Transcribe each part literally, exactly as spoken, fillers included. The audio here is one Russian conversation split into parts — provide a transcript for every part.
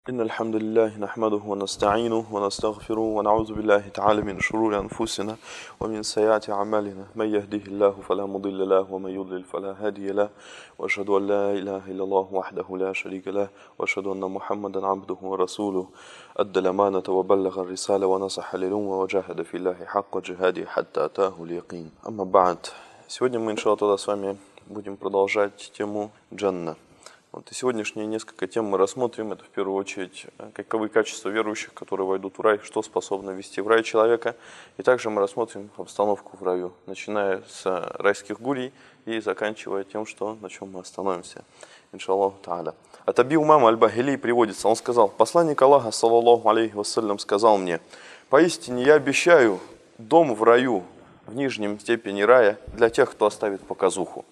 إن الحمد لله نحمده ونستعينه ونستغفره ونعوذ بالله تعالى من شرور أنفسنا ومن سيئات أعمالنا من يهده الله فلا مضل له ومن يضلل فلا هادي له وأشهد أن لا إله إلا الله وحده لا شريك له وأشهد أن محمدا عبده ورسوله أدى الأمانة وبلغ الرسالة ونصح للأمة وجاهد في الله حق جهاده حتى أتاه اليقين. أما بعد. Сегодня мы, иншаллах, с вами будем продолжать тему джанна. Вот и сегодняшние несколько тем мы рассмотрим. Это в первую очередь, каковы качества верующих, которые войдут в рай, что способно ввести в рай человека. И также мы рассмотрим обстановку в раю, начиная с райских гурий и заканчивая тем, что, на чем мы остановимся. Иншаллаху та'аля. От Аби Умама аль-Бахили приводится, он сказал: посланник Аллаха, саллаллаху алейхи вассалям, сказал мне: поистине я обещаю дом в раю, в нижнем степени рая, для тех, кто оставит показуху.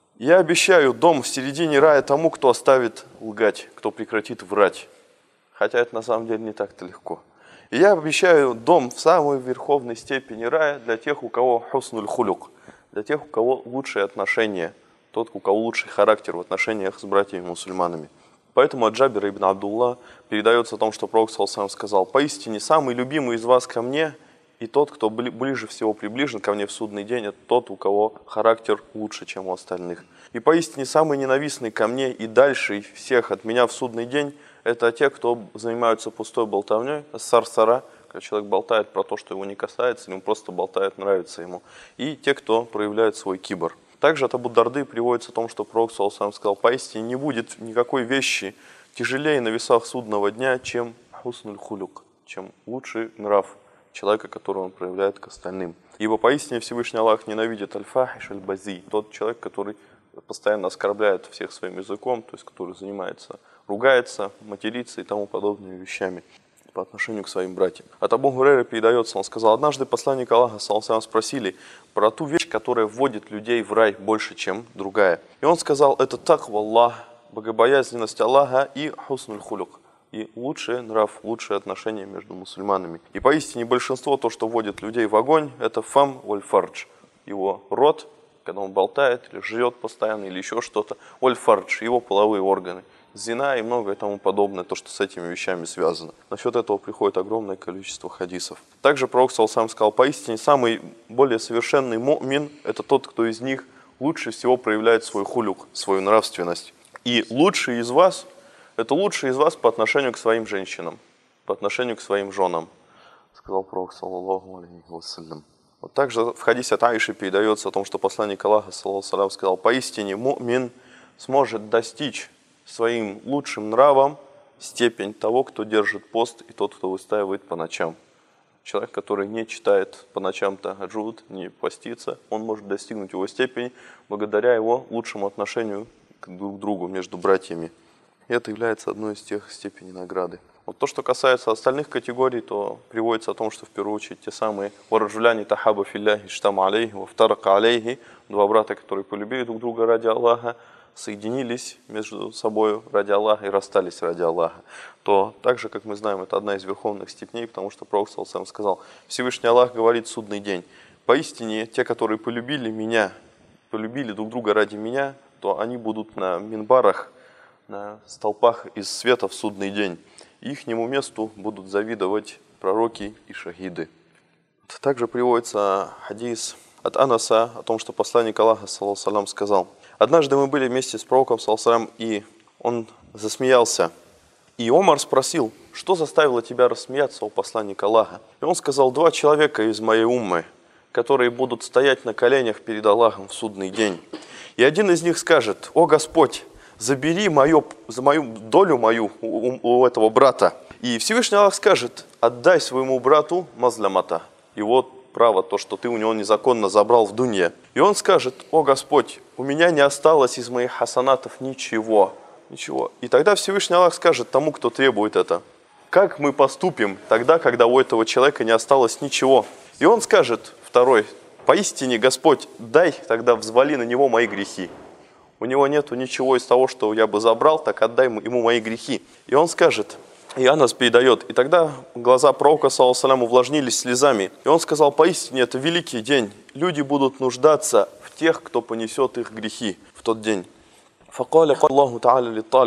Я обещаю дом в середине рая тому, кто оставит лгать, кто прекратит врать. Хотя это на самом деле не так-то легко. И я обещаю дом в самой верховной степени рая для тех, у кого хуснуль хулюк, для тех, у кого лучшие отношения, тот, у кого лучший характер в отношениях с братьями-мусульманами. Поэтому от Джабира ибн Абдулла передается о том, что Пророк саллаллаху алейхи ва саллям сказал: поистине самый любимый из вас ко мне и тот, кто ближе всего приближен ко мне в судный день, это тот, у кого характер лучше, чем у остальных. И поистине самый ненавистный ко мне и дальше всех от меня в судный день, это те, кто занимаются пустой болтовней, сарсара, когда человек болтает про то, что его не касается, или он просто болтает, нравится ему. И те, кто проявляет свой кибр. Также от Абу Дарды приводится о том, что Пророк саллаллаху алейхи ва саллям сказал: поистине не будет никакой вещи тяжелее на весах судного дня, чем хуснуль хулюк, чем лучший нрав человека, который он проявляет к остальным. Ибо поистине Всевышний Аллах ненавидит аль-фахиш аль-бази, тот человек, который постоянно оскорбляет всех своим языком, то есть который занимается, ругается, матерится и тому подобными вещами по отношению к своим братьям. От Абу Хурейры передается, он сказал: однажды посланник Аллаха, саллаллаху алейхи ва саллям, спросили про ту вещь, которая вводит людей в рай больше, чем другая. И он сказал: это таква Аллах, богобоязненность Аллаха и хуснуль хулюк, и лучший нрав, лучшие отношения между мусульманами. И поистине большинство, то, что вводит людей в огонь, это фам валь фардж, его рот, когда он болтает или жрет постоянно, или еще что-то, валь фардж, его половые органы, зина и многое тому подобное, то, что с этими вещами связано. Насчет этого приходит огромное количество хадисов. Также Пророк саллаллаху алейхи ва саллям сказал: поистине самый более совершенный му'мин – это тот, кто из них лучше всего проявляет свой хулюк, свою нравственность. И лучший из вас – это лучший из вас по отношению к своим женщинам, по отношению к своим женам, сказал Пророк саллаллаху алейхи ва саллям. Вот также в хадисе от Аиши передается о том, что посланник Аллаха, саллаллаху алейхи ва саллям, сказал: поистине му'мин сможет достичь своим лучшим нравом степень того, кто держит пост, и тот, кто выстаивает по ночам. Человек, который не читает по ночам тахаджуд, не постится, он может достигнуть его степени благодаря его лучшему отношению друг к другу между братьями. И это является одной из тех степеней награды. Вот то, что касается остальных категорий, то приводится о том, что в первую очередь те самые вараджуляни тахаба филляхи штама алейхи вафтарака алейхи, два брата, которые полюбили друг друга ради Аллаха, соединились между собой ради Аллаха и расстались ради Аллаха. То также, как мы знаем, это одна из верховных степеней, потому что Пророк саллаллаху алейхи ва саллям сказал: Всевышний Аллах говорит в судный день: поистине те, которые полюбили меня, полюбили друг друга ради меня, то они будут на минбарах, на столпах из света в судный день. И ихнему месту будут завидовать пророки и шахиды. Также приводится хадис от Анаса о том, что посланник Аллаха, саллаллаху алейхи ва саллям, сказал: однажды мы были вместе с пророком, саллаллаху алейхи ва саллям, и он засмеялся. И Омар спросил: что заставило тебя рассмеяться, о посланник Аллаха? И он сказал: два человека из моей уммы, которые будут стоять на коленях перед Аллахом в судный день. И один из них скажет: о Господь, забери мою, за мою долю мою у, у этого брата. И Всевышний Аллах скажет: отдай своему брату мазлямата, его право, то, что ты у него незаконно забрал в дунье. И он скажет: о Господь, у меня не осталось из моих хасанатов ничего. Ничего. И тогда Всевышний Аллах скажет тому, кто требует это: как мы поступим тогда, когда у этого человека не осталось ничего? И он скажет, второй: поистине, Господь, дай тогда взвали на него мои грехи. У него нету ничего из того, что я бы забрал, так отдай ему мои грехи. И он скажет, и Анас передает, и тогда глаза пророка, саллаллаху алейхи ва саллям, увлажнились слезами. И он сказал: поистине, это великий день. Люди будут нуждаться в тех, кто понесет их грехи в тот день. فقال الله تعالى للطالب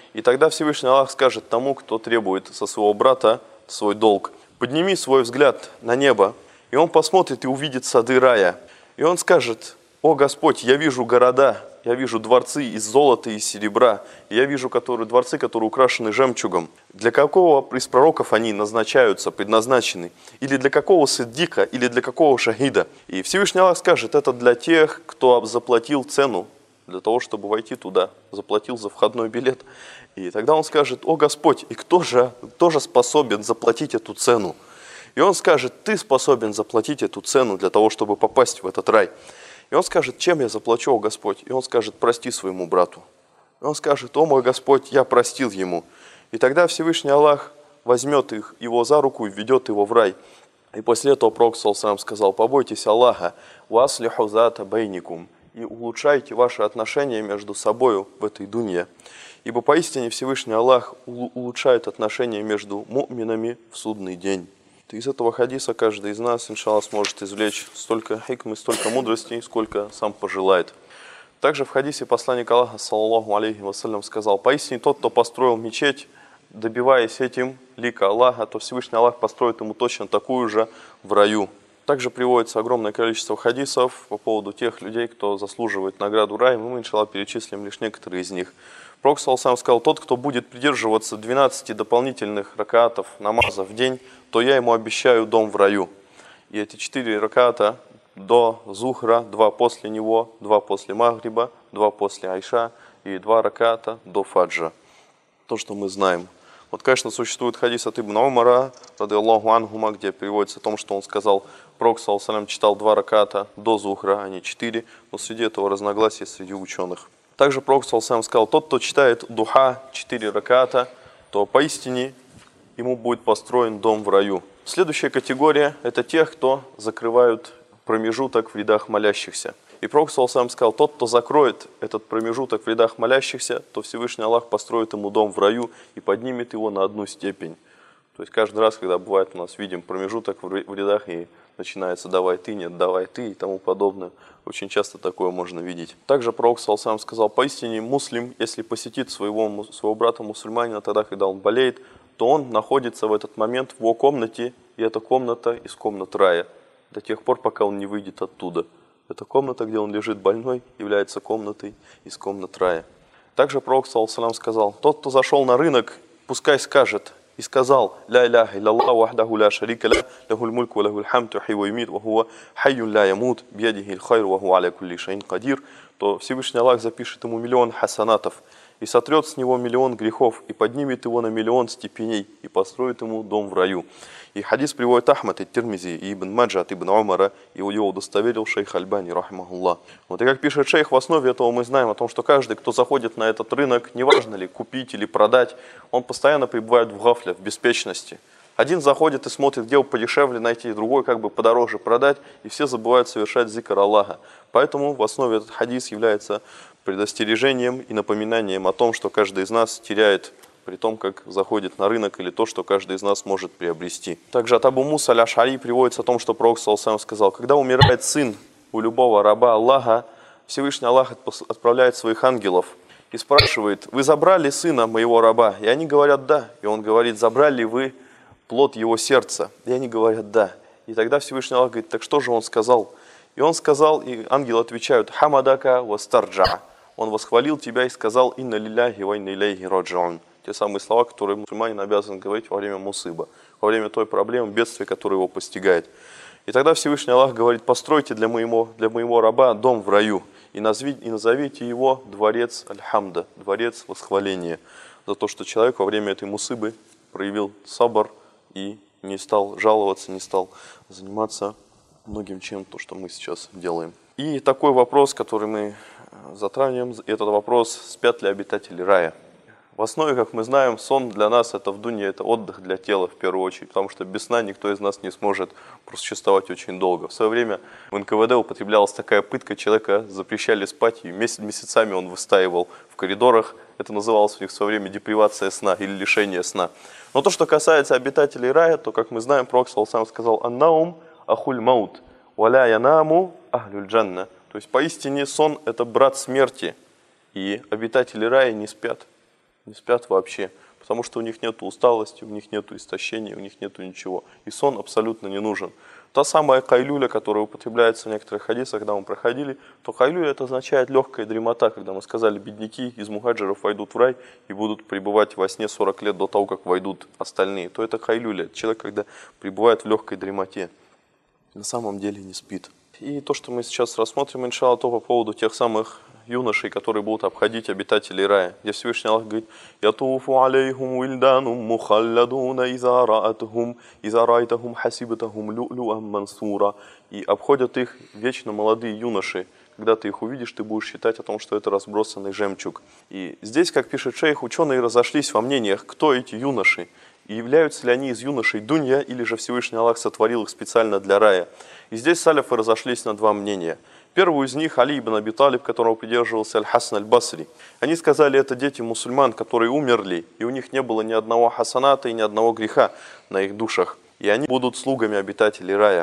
И тогда Всевышний Аллах скажет тому, кто требует со своего брата свой долг: подними свой взгляд на небо, и он посмотрит и увидит сады рая. И он скажет: о Господь, я вижу города, я вижу дворцы из золота и серебра, и я вижу которые, дворцы, которые украшены жемчугом. Для какого из пророков они назначаются, предназначены? Или для какого сиддика, или для какого шахида? И Всевышний Аллах скажет: это для тех, кто заплатил цену для того, чтобы войти туда, заплатил за входной билет. И тогда он скажет: о Господь, и кто же тоже способен заплатить эту цену? И он скажет: ты способен заплатить эту цену для того, чтобы попасть в этот рай. И он скажет: чем я заплачу, о Господь? И он скажет: прости своему брату. И он скажет: о мой Господь, я простил ему. И тогда Всевышний Аллах возьмет их, его за руку и введет его в рай. И после этого Пророк саллаллаху алейхи ва саллям сказал: побойтесь Аллаха, васлиху зата байникум, и улучшайте ваши отношения между собой в этой дунье. Ибо поистине Всевышний Аллах улучшает отношения между му'минами в судный день. Из этого хадиса каждый из нас, иншаллах, сможет извлечь столько хикмы, столько мудрости, сколько сам пожелает. Также в хадисе посланник Аллаха, саллаллаху алейхи ва саллям, сказал: поистине тот, кто построил мечеть, добиваясь этим лика Аллаха, то Всевышний Аллах построит ему точно такую же в раю. Также приводится огромное количество хадисов по поводу тех людей, кто заслуживает награду рая. Мы, иншаллах, перечислим лишь некоторые из них. Пророк саллаллаху алейхи ва саллям сказал: тот, кто будет придерживаться двенадцати дополнительных ракаатов намаза в день, то я ему обещаю дом в раю. И эти четыре ракаата до Зухра, два после него, два после Магриба, два после Айша и два ракаата до Фаджа. То, что мы знаем. Вот, конечно, существует хадис от Ибн Умара, ради Аллаху анхума, где приводится о том, что он сказал: Пророк саллаллаху алейхи ва саллям читал два ракаата до Зухра, а не четыре, но среди этого разногласия среди ученых. Также Пророк саллаллаху алейхи ва саллям сказал: тот, кто читает духа четыре ракаата, то поистине ему будет построен дом в раю. Следующая категория – это тех, кто закрывают промежуток в рядах молящихся. И Пророк саллаллаху алейхи ва саллям сказал: тот, кто закроет этот промежуток в рядах молящихся, то Всевышний Аллах построит ему дом в раю и поднимет его на одну степень. То есть каждый раз, когда бывает у нас, видим промежуток в рядах и начинается «давай ты», «нет, давай ты» и тому подобное, очень часто такое можно видеть. Также Пророк саллаллаху алейхи ва саллям сказал: поистине муслим, если посетит своего, своего брата мусульманина тогда, когда он болеет, то он находится в этот момент в его комнате, и эта комната из комнат рая, до тех пор, пока он не выйдет оттуда. Эта комната, где он лежит больной, является комнатой из комнат рая. Также Пророк саллаллаху алейхи ва саллям сказал: тот, кто зашел на рынок, пускай скажет и сказал: ля иляха илляллах вахдаху ля шарика ля, лахуль мульку ва лахуль хамду юхьи ва юмит, ва хуа хайюн ля ямут, бьядихи аль-хайр ва хуа аля кулли шайин кадир, то Всевышний Аллах запишет ему миллион хасанатов и сотрет с него миллион грехов, и поднимет его на миллион степеней, и построит ему дом в раю. И хадис приводит Ахмад от Тирмизи и Ибн Маджа от Ибн Умара, и его удостоверил шейх Альбани, рахимахуллах. Вот и как пишет шейх, в основе этого мы знаем о том, что каждый, кто заходит на этот рынок, неважно ли купить или продать, он постоянно пребывает в гафле, в беспечности. Один заходит и смотрит, где подешевле найти, другой как бы подороже продать, и все забывают совершать зикр Аллаха. Поэтому в основе этот хадис является предостережением и напоминанием о том, что каждый из нас теряет при том, как заходит на рынок, или то, что каждый из нас может приобрести. Также от Абу Муса аль-Аш'ари приводится о том, что Пророк саллаллаху алейхи ва саллям сказал: когда умирает сын у любого раба Аллаха, Всевышний Аллах отправляет своих ангелов и спрашивает: вы забрали сына моего раба? И они говорят: да. И он говорит: забрали ли вы плод его сердца? И они говорят: да. И тогда Всевышний Аллах говорит: так что же он сказал? И он сказал, и ангелы отвечают: хамадака ва старджа. Он восхвалил тебя и сказал: инна лилляхи ва инна илейхи раджиун. Те самые слова, которые мусульманин обязан говорить во время мусыба, во время той проблемы, бедствия, которое его постигает. И тогда Всевышний Аллах говорит: постройте для моего, для моего раба дом в раю и, назви, и назовите его дворец аль-хамда, дворец восхваления, за то, что человек во время этой мусыбы проявил сабр и не стал жаловаться, не стал заниматься многим чем, то, что мы сейчас делаем. И такой вопрос, который мы затрагиваем, этот вопрос: спят ли обитатели рая? В основе, как мы знаем, сон для нас это в дуне, это отдых для тела в первую очередь, потому что без сна никто из нас не сможет просуществовать очень долго. В свое время в эн ка вэ дэ употреблялась такая пытка: человека запрещали спать, и месяцами он выстаивал в коридорах. Это называлось у них в свое время депривация сна или лишение сна. Но то, что касается обитателей рая, то, как мы знаем, Пророк саллаллаху алейхи ва саллям сказал: «Аннаум ахуль маут, валя янаму ахлюль джанна». То есть поистине сон это брат смерти, и обитатели рая не спят. Не спят вообще, потому что у них нет усталости, у них нет истощения, у них нет ничего. И сон абсолютно не нужен. Та самая кайлюля, которая употребляется в некоторых хадисах, когда мы проходили, то кайлюля это означает легкая дремота, когда мы сказали, бедняки из мухаджиров войдут в рай и будут пребывать во сне сорок лет до того, как войдут остальные. То это кайлюля, человек, когда пребывает в легкой дремоте, на самом деле не спит. И то, что мы сейчас рассмотрим, иншалла, то по поводу тех самых юношей, которые будут обходить обитателей рая. Где Всевышний Аллах говорит: «Ятуфу алейхум уильданум мухалладуна иза раатхум, иза райтахум хасибатахум лю'лю'ам мансура». И обходят их вечно молодые юноши. Когда ты их увидишь, ты будешь считать о том, что это разбросанный жемчуг. И здесь, как пишет шейх, ученые разошлись во мнениях, кто эти юноши. И являются ли они из юношей дунья, или же Всевышний Аллах сотворил их специально для рая. И здесь саляфы разошлись на два мнения. Первый из них Али ибн Аби Талиб, которого придерживался Аль-Хасан Аль-Басри. Они сказали, это дети мусульман, которые умерли, и у них не было ни одного хасаната и ни одного греха на их душах. И они будут слугами обитателей рая.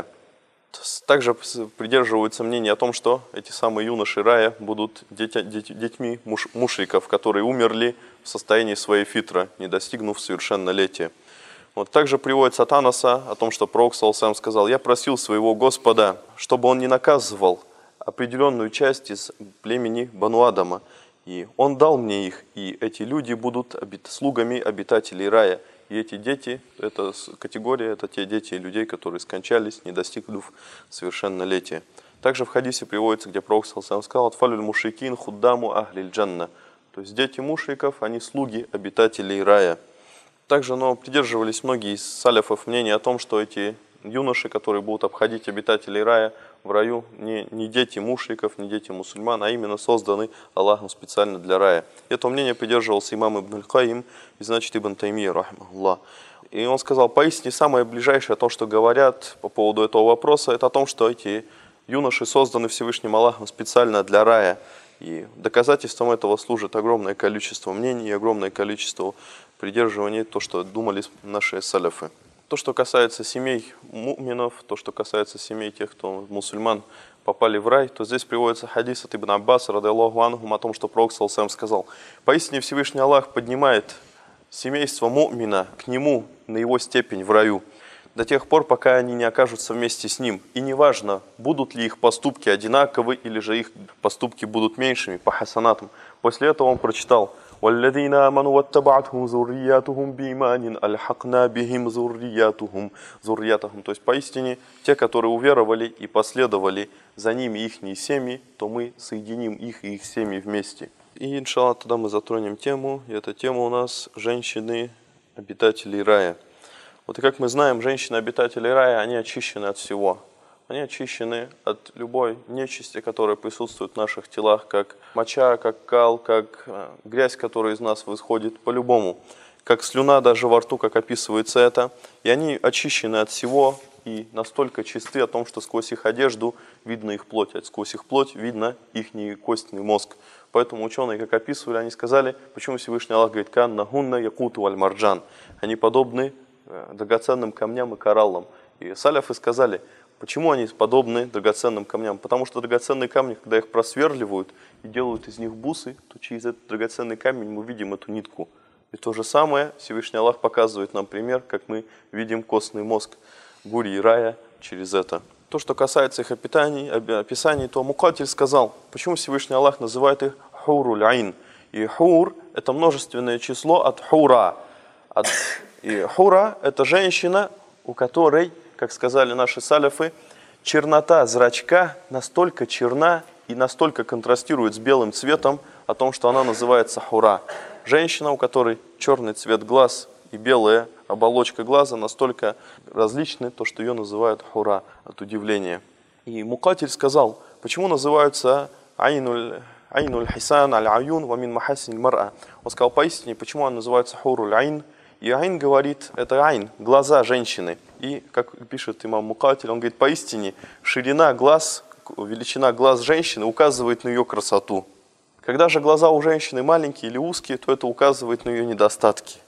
Также придерживаются мнения о том, что эти самые юноши рая будут дети, дети, детьми муш, мушриков, которые умерли в состоянии своей фитра, не достигнув совершеннолетия. Вот также приводится от Анаса о том, что пророк сам сказал: «Я просил своего Господа, чтобы он не наказывал определенную часть из племени Бану Адама, и он дал мне их, и эти люди будут слугами обитателей рая». И эти дети, эта категория, это те дети и людей, которые скончались, не достигнув совершеннолетия. Также в хадисе приводится, где пророк сам сказал: «Атфалюль мушрикин худдаму ахлиль джанна». То есть дети мушриков, они слуги обитателей рая. Также но придерживались многие из саляфов мнения о том, что эти юноши, которые будут обходить обитателей рая в раю, не, не дети мушриков, не дети мусульман, а именно созданы Аллахом специально для рая. Это мнение придерживался имам Ибн Аль-Каим, и значит Ибн Таймия, рахмахуллах. И он сказал, поистине самое ближайшее то, что говорят по поводу этого вопроса, это о том, что эти юноши созданы Всевышним Аллахом специально для рая. И доказательством этого служит огромное количество мнений, огромное количество придерживаний, то, что думали наши саляфы. То, что касается семей му'минов, то, что касается семей тех, кто мусульман попали в рай, то здесь приводится хадис от Ибн Аббаса, радиаллаху анхум, о том, что пророк сам сказал: «Поистине Всевышний Аллах поднимает семейство му'мина к нему на его степень в раю до тех пор, пока они не окажутся вместе с ним. И неважно, будут ли их поступки одинаковы, или же их поступки будут меньшими по хасанатам». После этого он прочитал: «Валладина аману ваттаба'атхум зурриятухум бииманин альхакна бихим зурриятухум зурриятахум». То есть поистине те, которые уверовали и последовали за ними ихние семьи, то мы соединим их и их семьи вместе. И иншалла тогда мы затронем тему, и эта тема у нас женщины обитателей рая. Вот и как мы знаем, женщины-обитатели рая, они очищены от всего. Они очищены от любой нечисти, которая присутствует в наших телах, как моча, как кал, как грязь, которая из нас восходит, по-любому. Как слюна даже во рту, как описывается это. И они очищены от всего и настолько чисты о том, что сквозь их одежду видно их плоть, а сквозь их плоть видно их костный мозг. Поэтому ученые, как описывали, они сказали, почему Всевышний Аллах говорит: «Канна гунна якуту валь марджан». Они подобны драгоценным камням и кораллам. И саляфы сказали, почему они подобны драгоценным камням? Потому что драгоценные камни, когда их просверливают и делают из них бусы, то через этот драгоценный камень мы видим эту нитку. И то же самое Всевышний Аллах показывает нам пример, как мы видим костный мозг бури и рая через это. То, что касается их описаний, описаний, то Мукатиль сказал, почему Всевышний Аллах называет их хуруль айн. И хур – это множественное число от хура. От... И хура – это женщина, у которой, как сказали наши саляфы, чернота зрачка настолько черна и настолько контрастирует с белым цветом, о том, что она называется хура. Женщина, у которой черный цвет глаз и белая оболочка глаза настолько различны, то, что ее называют хура, от удивления. И Мукатиль сказал, почему называются айнуль, айнуль хисан аль-аюн ва мин махасин мар'а. Он сказал, поистине, почему она называется хуруль айн. И айн говорит, это айн, глаза женщины. И, как пишет имам Мукатиль, он говорит, поистине, ширина глаз, величина глаз женщины указывает на ее красоту. Когда же глаза у женщины маленькие или узкие, то это указывает на ее недостатки.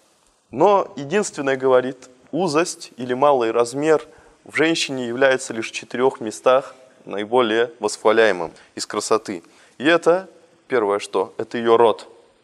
Но единственное, говорит, узость или малый размер в женщине является лишь в четырех местах наиболее восхваляемым из красоты. И это, первое что, это ее рот.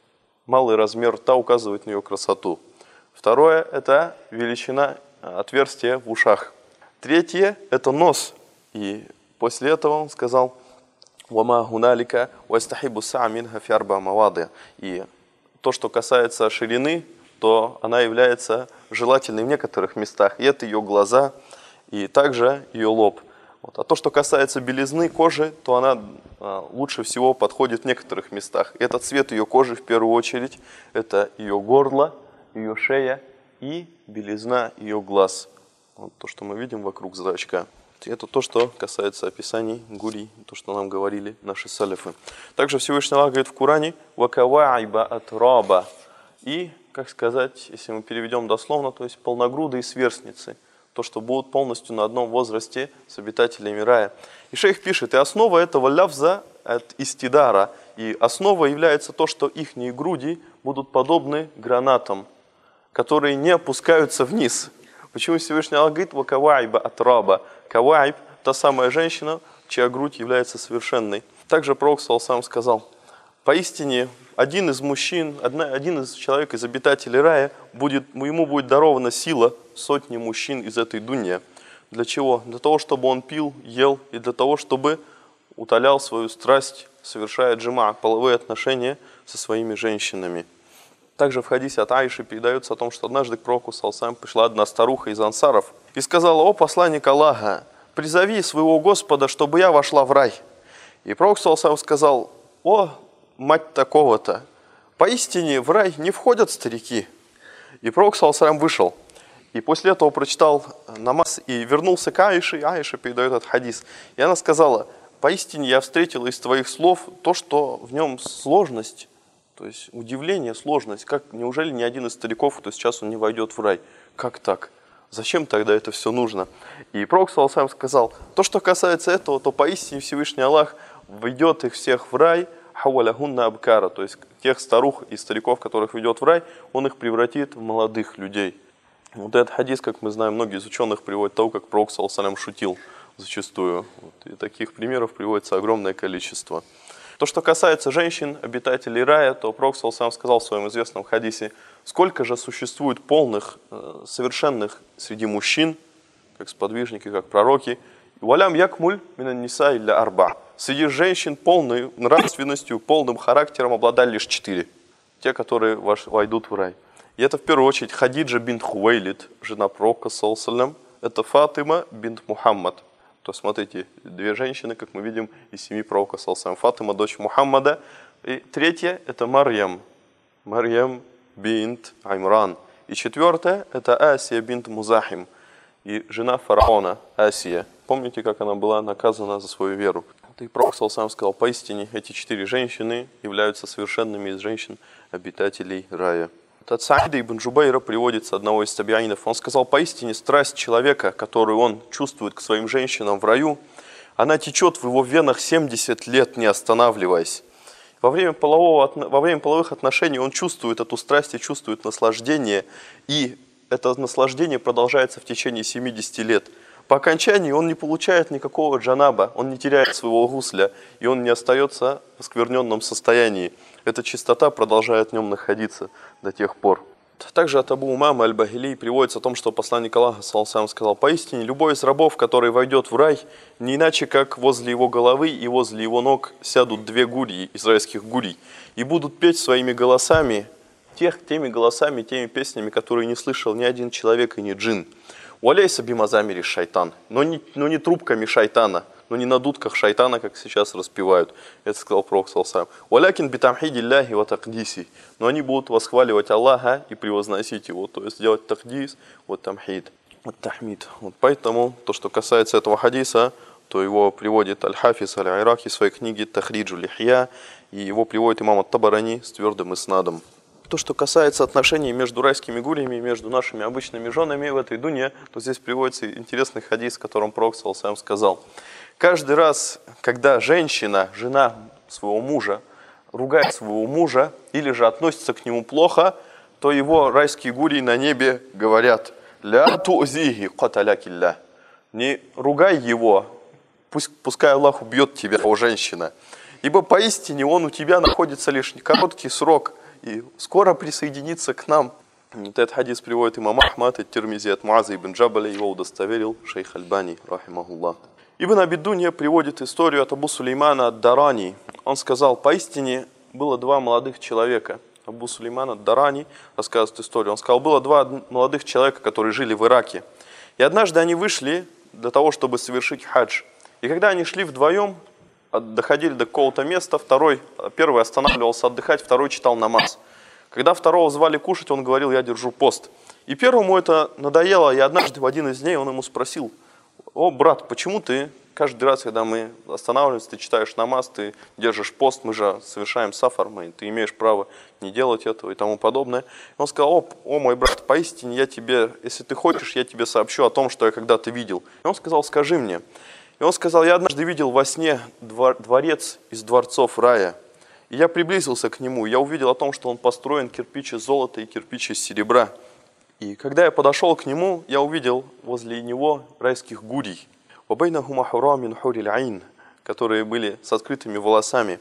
малый размер рта указывает на ее красоту. Второе – это величина отверстия в ушах. Третье – это нос. И после этого он сказал: «Вама гуналика вастахибу са'минха фи арба мавады». И то, что касается ширины, то она является желательной в некоторых местах. И это ее глаза, и также ее лоб. Вот. А то, что касается белизны кожи, то она а, лучше всего подходит в некоторых местах. Это цвет ее кожи в первую очередь, это ее горло, ее шея и белизна ее глаз. Вот то, что мы видим вокруг зрачка. Это то, что касается описаний гурий, то, что нам говорили наши салифы. Также Всевышний Аллах говорит в Коране: «Вакаваиба атраба». И, как сказать, если мы переведем дословно, то есть полногрудые сверстницы. То, что будут полностью на одном возрасте с обитателями рая. И шейх пишет: и основа этого лявза от истидара. И основа является то, что ихние груди будут подобны гранатам, которые не опускаются вниз. Почему Всевышний Аллах говорит: «Вакаваиба атраба»? Каваиб – та самая женщина, чья грудь является совершенной. Также пророк сам сказал: поистине один из мужчин, одна, один из человек из обитателей рая, будет, ему будет дарована сила сотни мужчин из этой дуньи. Для чего? Для того, чтобы он пил, ел, и для того, чтобы утолял свою страсть, совершая джима, половые отношения со своими женщинами. Также в хадисе от Аиши передается о том, что однажды к пророку саллаллаху пришла одна старуха из ансаров и сказала: «О посланник Аллаха, призови своего Господа, чтобы я вошла в рай». И пророк саллаллаху сказал: «О, мать такого-то, поистине в рай не входят старики». И пророк саллаллаху вышел. И после этого прочитал намаз и вернулся к Аише. И Аиша передает этот хадис. И она сказала: поистине я встретила из твоих слов то, что в нем сложность, то есть удивление, сложность. Как, неужели ни один из стариков, то сейчас он не войдет в рай? Как так? Зачем тогда это все нужно? И пророк саллаллаху сказал: то, что касается этого, то поистине Всевышний Аллах ведет их всех в рай, хаваляхунна абкара, то есть тех старух и стариков, которых ведет в рай, он их превратит в молодых людей. Вот этот хадис, как мы знаем, многие из ученых приводят того, как пророк саллаллаху шутил зачастую. Вот. И таких примеров приводится огромное количество. То, что касается женщин, обитателей рая, то пророк саллаллаху сказал в своем известном хадисе: сколько же существует полных, совершенных среди мужчин, как сподвижники, как пророки, валям якмуль минан ниса илля арба. Среди женщин полной нравственностью, полным характером обладали лишь четыре. Те, которые войдут в рай. И это в первую очередь Хадиджа бинт Хувейлид, жена пророка саллаллаху. Это Фатима бинт Мухаммад. То смотрите, две женщины, как мы видим, из семьи пророка саллаллаху. Фатима, дочь Мухаммада. И третья это Марьям. Марьям бинт Аймран. И четвертая это Асия бинт Музахим. И жена фараона Асия. Помните, как она была наказана за свою веру? И пророк саллаллаху сказал: поистине эти четыре женщины являются совершенными из женщин обитателей рая. От Саида ибн Джубайра приводится одного из табиинов. Он сказал: поистине страсть человека, которую он чувствует к своим женщинам в раю, она течет в его венах семьдесят лет, не останавливаясь. Во время, полового, во время половых отношений он чувствует эту страсть и чувствует наслаждение. И это наслаждение продолжается в течение семидесяти лет. По окончании он не получает никакого джанаба, он не теряет своего гусля, и он не остается в оскверненном состоянии. Эта чистота продолжает в нем находиться до тех пор. Также от Абу Умама аль-Бахили приводится о том, что посланник Аллаха саллаллаху сказал: поистине любой из рабов, который войдет в рай, не иначе как возле его головы и возле его ног сядут две гурьи, израильских гурий, и будут петь своими голосами, тех, теми голосами, теми песнями, которые не слышал ни один человек и ни джин. «Уаляйса бимазамири шайтан», но не, но не трубками шайтана, но не на дудках шайтана, как сейчас распевают. Это сказал пророк саллаллаху. «Уалякин битамхиди ляхи ва тагдиси», но они будут восхваливать Аллаха и превозносить его, то есть делать тахдис, вот тамхид, вот тахмид. Вот поэтому то, что касается этого хадиса, то его приводит Аль-Хафиз Аль-Ираки в своей книге «Тахриджу лихья», и его приводит имам ат-Табарани с твердым иснадом. То, что касается отношений между райскими гуриями и между нашими обычными женами в этой дуне, то здесь приводится интересный хадис, в котором пророк саллаллаху сказал: каждый раз, когда женщина, жена своего мужа, ругает своего мужа или же относится к нему плохо, то его райские гурии на небе говорят: «Ля ту'зихи каталякилля». Не ругай его, пусть, пускай Аллах убьет тебя, о женщина, ибо поистине он у тебя находится лишь короткий срок, и скоро присоединится к нам. Вот этот хадис приводит имам Ахмад, от Тирмизи, от Муаза ибн Джабаля, его удостоверил шейх Альбани, рахимахуллах. Ибн Аби Дунья приводит историю от Абу Сулеймана ад-Дарани. Он сказал, поистине было два молодых человека. Абу Сулейман ад-Дарани рассказывает историю. Он сказал, было два молодых человека, которые жили в Ираке. И однажды они вышли для того, чтобы совершить хадж. И когда они шли вдвоем, доходили до какого-то места, второй, первый останавливался отдыхать, второй читал намаз. Когда второго звали кушать, он говорил, я держу пост. И первому это надоело, и однажды в один из дней он ему спросил, о, брат, почему ты каждый раз, когда мы останавливаемся, ты читаешь намаз, ты держишь пост, мы же совершаем сафар, мы, ты имеешь право не делать этого и тому подобное. И он сказал, о, о, мой брат, поистине я тебе, если ты хочешь, я тебе сообщу о том, что я когда-то видел. И он сказал, скажи мне. И он сказал, я однажды видел во сне дворец из дворцов рая. И я приблизился к нему, я увидел о том, что он построен кирпич из золота и кирпич из серебра. И когда я подошел к нему, я увидел возле него райских гурий, которые были с открытыми волосами.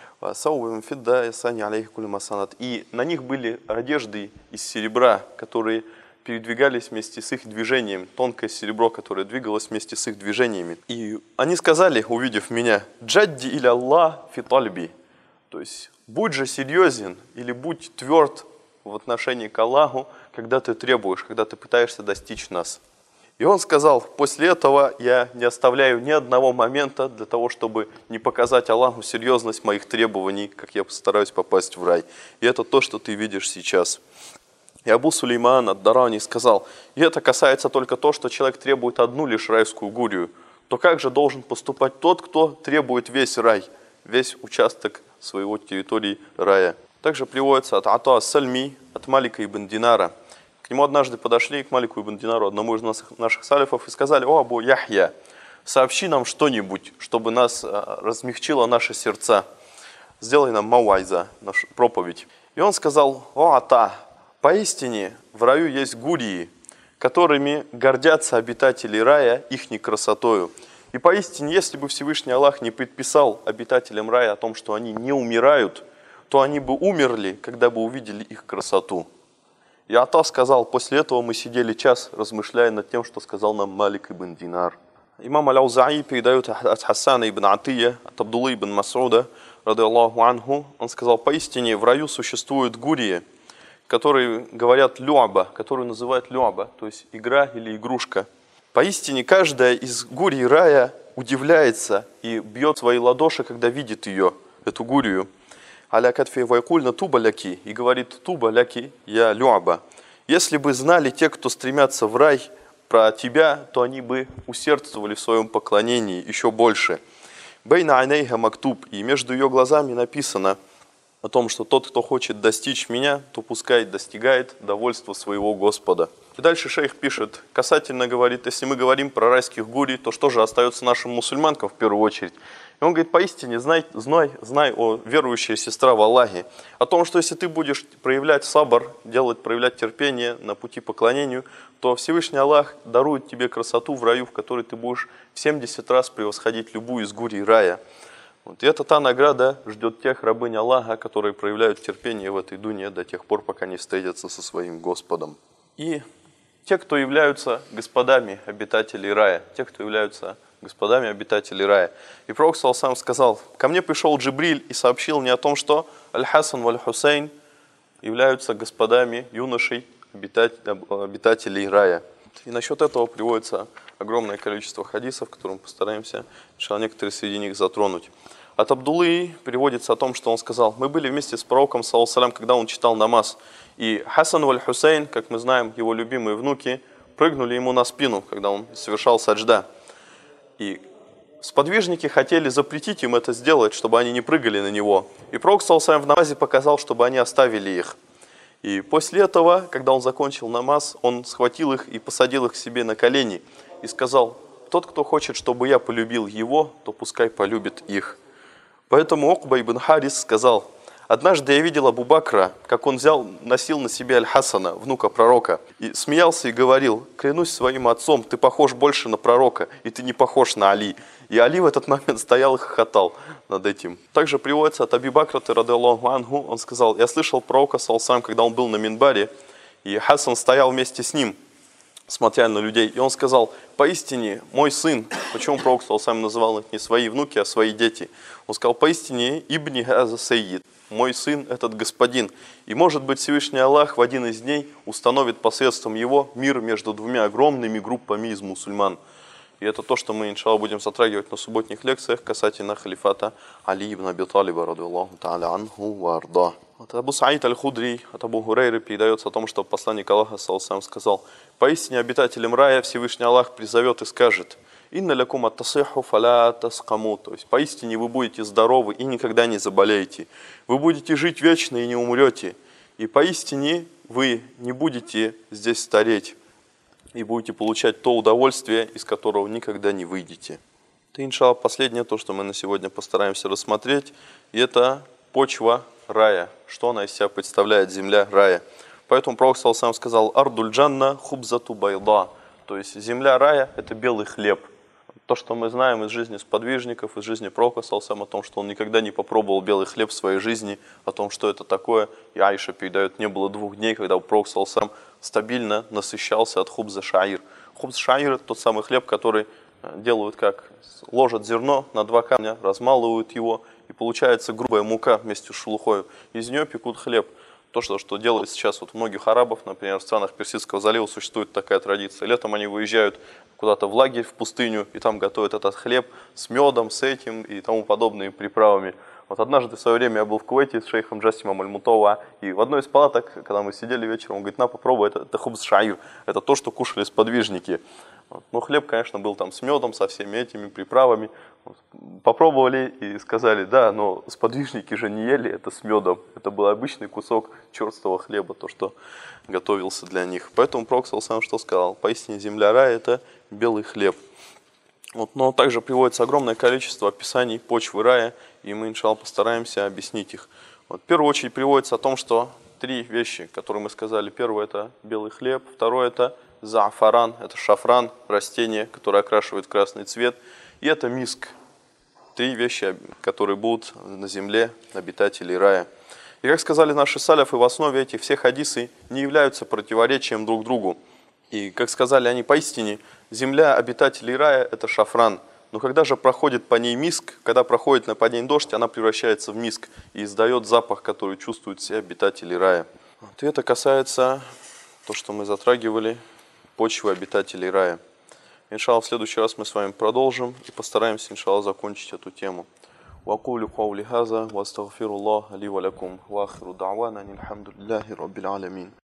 И на них были одежды из серебра, которые передвигались вместе с их движением, тонкое серебро, которое двигалось вместе с их движениями. И они сказали, увидев меня, «Джадди или Аллах фи тальби», то есть будь же серьезен или будь тверд в отношении к Аллаху, когда ты требуешь, когда ты пытаешься достичь нас. И он сказал, после этого я не оставляю ни одного момента для того, чтобы не показать Аллаху серьезность моих требований, как я постараюсь попасть в рай. И это то, что ты видишь сейчас. И Абу Сулейман ад-Дарани сказал, и это касается только то, что человек требует одну лишь райскую гурию, то как же должен поступать тот, кто требует весь рай, весь участок своего территории рая. Также приводится от Ата ас-Сальми, от Малика ибн Динара. К нему однажды подошли, к Малику ибн Динару, одному из наших, наших салифов, и сказали, о, Абу Яхья, сообщи нам что-нибудь, чтобы нас размягчило наши сердца. Сделай нам мауайза, нашу проповедь. И он сказал, о, Ата, поистине в раю есть гурии, которыми гордятся обитатели рая ихней красотою. И поистине, если бы Всевышний Аллах не предписал обитателям рая о том, что они не умирают, то они бы умерли, когда бы увидели их красоту. И Ата сказал, после этого мы сидели час, размышляя над тем, что сказал нам Малик ибн Динар. Имам Аль-Аузаи передает от Хасана ибн Атия, от Абдуллы ибн Масуда, рады Аллаху анху, он сказал, поистине в раю существуют гурии, которые говорят люаба, которые называют люаба, то есть игра или игрушка. Поистине каждая из гурий рая удивляется и бьет свои ладоши, когда видит ее, эту гурию. Аля катфи вайкульна туба ляки, и говорит туба ляки я люаба. Если бы знали те, кто стремятся в рай, про тебя, то они бы усердствовали в своем поклонении еще больше. Бейна айнейха мактуб, и между ее глазами написано о том, что тот, кто хочет достичь меня, то пускай достигает довольства своего Господа. И дальше шейх пишет, касательно говорит, если мы говорим про райских гурий, то что же остается нашим мусульманкам в первую очередь? И он говорит, поистине, знай, знай, знай, о верующая сестра в Аллахе, о том, что если ты будешь проявлять сабр, делать, проявлять терпение на пути поклонению, то Всевышний Аллах дарует тебе красоту в раю, в которой ты будешь в семьдесят раз превосходить любую из гурий рая. Вот. И это та награда ждет тех рабынь Аллаха, которые проявляют терпение в этой дуне до тех пор, пока не встретятся со своим Господом. И те, кто являются господами обитателей рая, те, кто являются господами обитателей рая. И Пророк сам сказал, ко мне пришел Джибриль и сообщил мне о том, что Аль-Хасан валь-Хусейн являются господами юношей обитателей рая. И насчет этого приводится огромное количество хадисов, которые мы постараемся некоторые среди них затронуть. От Абдуллы приводится о том, что он сказал, мы были вместе с пророком, саллаллаху, когда он читал намаз. И Хасан валь-Хусейн, как мы знаем, его любимые внуки, прыгнули ему на спину, когда он совершал саджда. И сподвижники хотели запретить им это сделать, чтобы они не прыгали на него. И пророк, саллаллаху, в намазе показал, чтобы они оставили их. И после этого, когда он закончил намаз, он схватил их и посадил их к себе на колени и сказал, тот, кто хочет, чтобы я полюбил его, то пускай полюбит их. Поэтому Укба ибн Харис сказал, Однажды я видел Абу Бакра, как он взял, носил на себе Аль-Хасана, внука пророка, и смеялся и говорил: клянусь своим отцом, ты похож больше на пророка, и ты не похож на Али. И Али в этот момент стоял и хохотал над этим. Также приводится от Аби Бакра, радиаллаху анху, он сказал: я слышал пророка, саллаллаху, когда он был на минбаре, и Хасан стоял вместе с ним, смотря на людей, и он сказал: поистине мой сын, почему пророк саллаллаху называл их не свои внуки, а свои дети, он сказал: поистине ибни газа сайид, мой сын этот господин, и может быть Всевышний Аллах в один из дней установит посредством его мир между двумя огромными группами из мусульман. И это то, что мы, иншаллах, будем затрагивать на субботних лекциях касательно халифата Али ибн Аби Талиба, радиаллаху та'аля анху ва арда. От Абу Саид аль-Худри, от Абу Хурейры передается о том, что посланник Аллаха саллаллаху сказал: поистине обитателям рая Всевышний Аллах призовет и скажет: инна лякум ат-тасиху фаля таскаму, то есть поистине вы будете здоровы и никогда не заболеете, вы будете жить вечно и не умрете, и поистине вы не будете здесь стареть, и будете получать то удовольствие, из которого никогда не выйдете. Это, иншаллах, последнее то, что мы на сегодня постараемся рассмотреть, и это почва рая, что она из себя представляет, земля рая. Поэтому пророк саллаллаху алейхи сказал: ардуль джанна хубзату байда, то есть земля рая – это белый хлеб. То, что мы знаем из жизни сподвижников, из жизни пророка саллаллаху алейхи, о том, что он никогда не попробовал белый хлеб в своей жизни, о том, что это такое. И Аиша передает: не было двух дней, когда пророк саллаллаху алейхи стабильно насыщался от хубза шаир. Хубз шаир – это тот самый хлеб, который делают как? Ложат зерно на два камня, размалывают его, и получается грубая мука вместе с шелухой. Из нее пекут хлеб. То, что, что делают сейчас вот у многих арабов, например, в странах Персидского залива существует такая традиция. Летом они выезжают куда-то в лагерь, в пустыню, и там готовят этот хлеб с медом, с этим и тому подобными приправами. Вот однажды в свое время я был в Кувейте с шейхом Джасимом Аль-Мутова, и в одной из палаток, когда мы сидели вечером, он говорит: на, попробуй, это, это хубз шаир, это то, что кушали сподвижники. Вот. Ну, хлеб, конечно, был там с медом, со всеми этими приправами. Вот. Попробовали и сказали: да, но сподвижники же не ели это с медом, это был обычный кусок черствого хлеба, то, что готовился для них. Поэтому пророк саллаллаху алейхи что сказал: поистине земля рая – это белый хлеб. Вот, но также приводится огромное количество описаний почвы рая, и мы, иншаллах, постараемся объяснить их. Вот, в первую очередь приводится о том, что три вещи, которые мы сказали. Первое – это белый хлеб, второе – это заафаран, это шафран, растение, которое окрашивает в красный цвет, и это миск. Три вещи, которые будут на земле обитателей рая. И как сказали наши саляфы, в основе этих всех хадисы не являются противоречием друг другу. И, как сказали они, поистине, земля обитателей рая – это шафран. Но когда же проходит по ней миск, когда проходит по ней дождь, она превращается в миск и издает запах, который чувствуют все обитатели рая. Вот, и это касается то, что мы затрагивали, почвы обитателей рая. Иншаллах, в следующий раз мы с вами продолжим и постараемся, иншаллах, закончить эту тему. وأقول قولي هذا وأستغفر الله لي ولكم وآخر دعوانا الحمد لله رب العالمين.